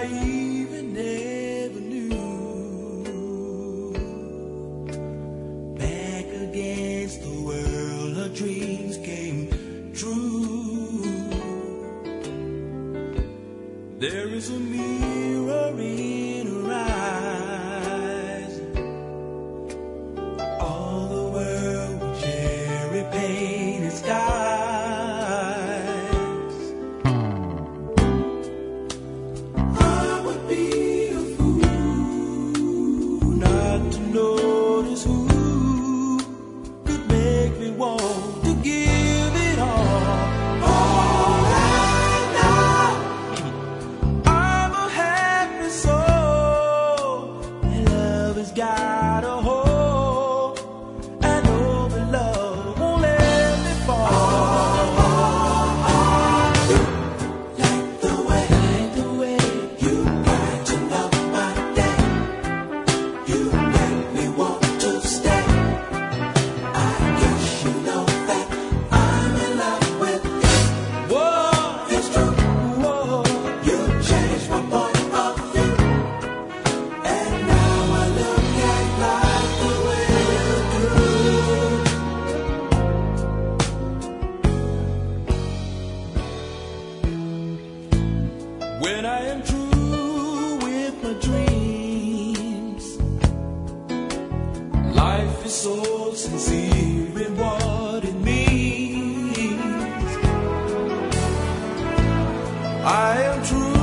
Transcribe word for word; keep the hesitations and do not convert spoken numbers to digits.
I even never knew. Back against the world, her dreams came true. There is a mirror in her eyes. All the world with cherry painted skies. I would be a fool not to notice who could make me want to give it all. All I know, I'm a happy soul, and love has got a hold. I know the love won't let me fall. Like the way, like the way you brighten up my day. You make me want to stay. I guess you know that I'm in love with you. Whoa, it's true. Whoa, you changed my point of view, and now I look at life the way you do. When I am true with my dreams, life is so sincere in what it means. I am true